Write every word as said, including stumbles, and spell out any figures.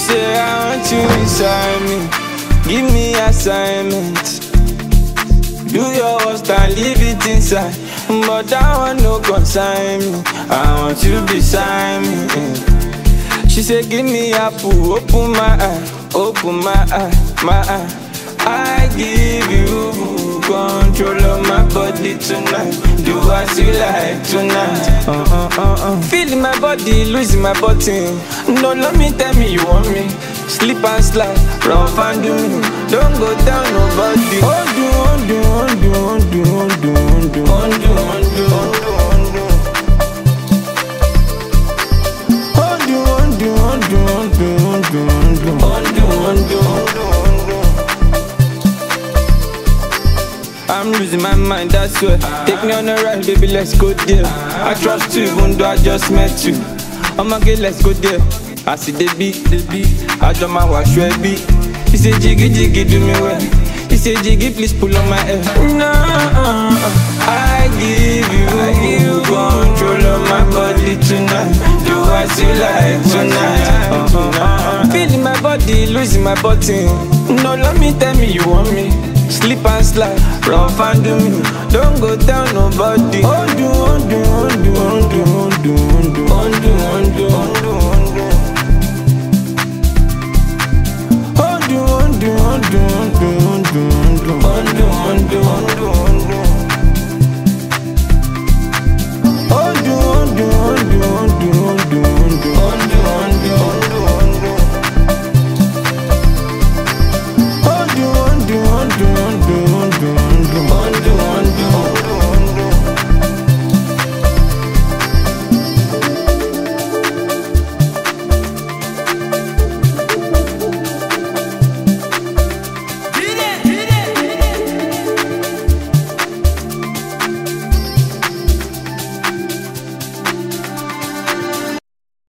say I want you inside me. Give me assignment. Do your worst and leave it inside. But that one no consign me. I want you beside me. She said give me apple, open my eye, open my eye, my eye. I give you control of my body tonight. Do as you like tonight. Uh, uh, uh, uh. Feeling my body, losing my button. No, let me tell me you want me. Slip and slide, rough and do me. Don't go down nobody. Undo, undo, undo, undo, undo, undo, undo, undo, undo, undo, undo, undo, undo, undo, undo, undo, undo, undo. I'm losing my mind, I swear. Take me on a ride, baby, let's go there. I trust you, even though I just met you. I'ma get, let's go there. I see the beat, the beat. I draw my wash, beat. He say, jiggy, jiggy, do me well. He say, jiggy, please pull on my head. No, I give you, I give you control of my body tonight. Do as you like tonight. Uh, uh, uh. Feeling my body, losing my button. No, let me tell me you want me. Slip and slide, rough and do me. Don't go down nobody. Undo, undo, undo, undo, undo, undo, undo, undo, undo.